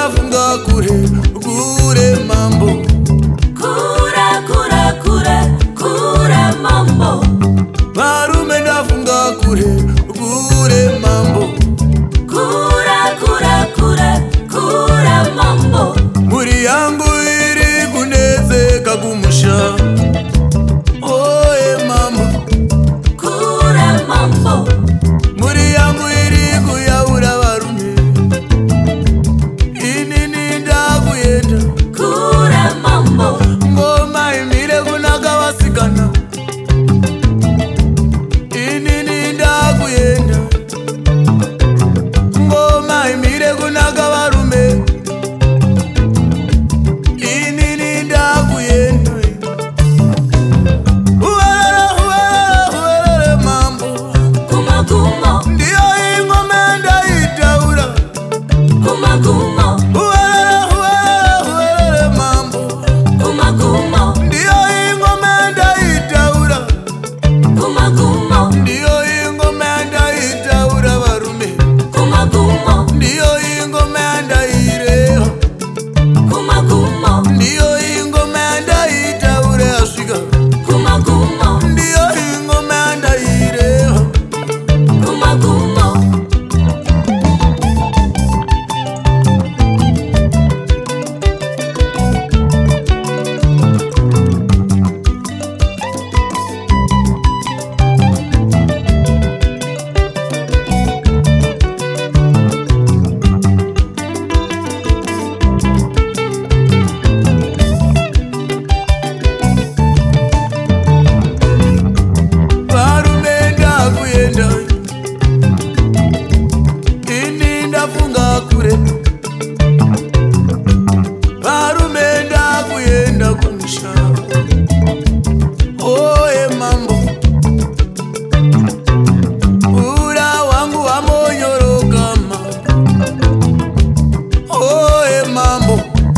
ndafunga kure kure mambo, kure kure kure kure mambo, varume ndafunga kure kure mambo, kure kure kure kure mambo. muri yangu iri kunetseka kumusha. Oye mambo, kure mambo, muri yangu iri kuyaura varume, inini ndakuyenda. kure mambo, Ngoma imire kunaka vasikana, inini ndakuyenda. Ngoma imire kunaka varume, inini ndakuyenda. Uwelele mambo, kuma kuma, ndiyo ingoma ndaitaura. kuma kuma, Uwelele mambo, kuma kuma, ndiyo ingoma ndaitaura. kuma kuma, Ndiyo ingoma ndaitaura varume, kuma kuma, ndiyo ingoma ndaireva. kuma kuma, Ndiyo ingoma ndaitaura asvika, kuma kuma, ndiyo ingoma ndaireva. kuma kuma. Varume ndakuyenda, ini ndafunga kure. Varume ndakuyenda kumusha. Oye mambo, ura wangu wamonyorokama. Oye mambo,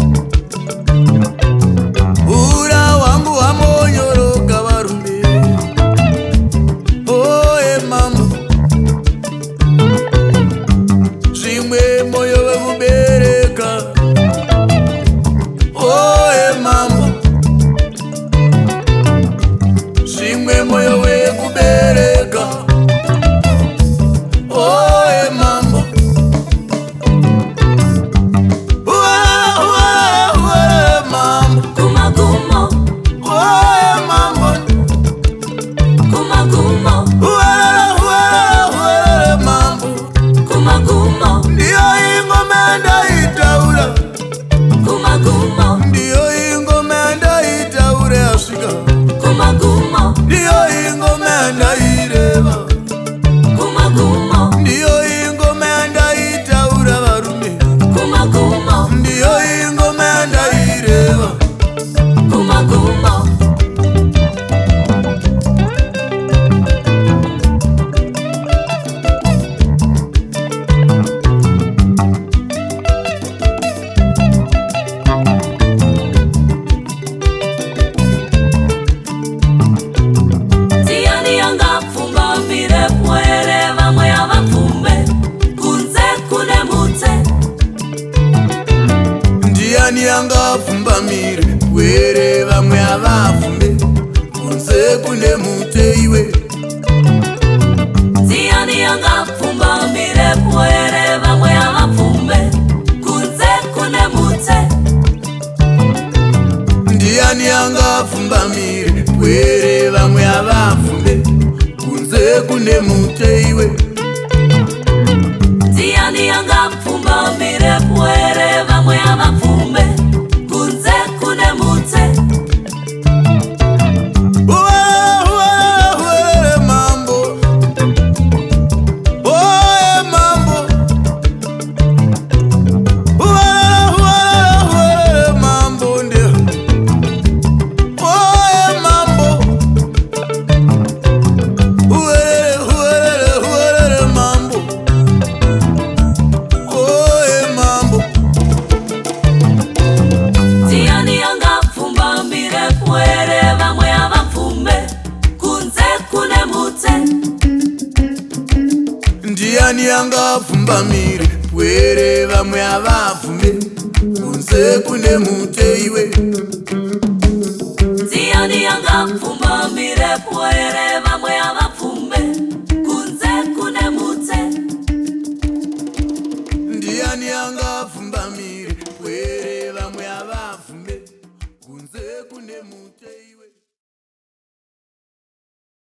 ura wangu wamonyoroka varume. Oye mambo, zvimwe moyo wekubereka. Oye mambo, zvimwe moyo wekubereka. Oye mambo, uwelele mambo, Kuma kuma, oye mambo, kuma kuma, uwelele mambo, kuma kuma, ndiyo ingoma ndaitaura. kuma kuma, Ndiyo ingoma ndaitaura asvika, kuma kuma, ndiyo ingoma ndaireva. kuma kuma, Ndiyo ingoma ndaitaura varume, kuma kuma, ndiyo ingoma ndaireva. kuma kuma. Tiani yanga pfumba mire pwere vamwe avapfumbe kunze kune mutse. Ndiani angapfumbamire were vamwe havapfumbe kunze kune muteiwe. Tiani yanga pfumba mire pwere vamwe avapfumbe kunze kune mutse. Ndiani angapfumbamire were vamwe havapfumbe kunze kune muteiwe. Tiani yanga pfumba mire pwere vamwe avapfumbe kunze kune mutse. Uwelele mambo, oye mambo, uwelele mambo ndio. Oye mambo, uwelele mambo, oye mambo. Tiani yanga pfumba mire pwere vamwe avapfumbe kunze kune mutse. Ndiani angapfumbamire pwere vamwe havapfumbe kunze kune muteiwe ndiani angapfumba mirefu ere vamwe havapfumbe kunze kune mute ndiani angapfumba mirefu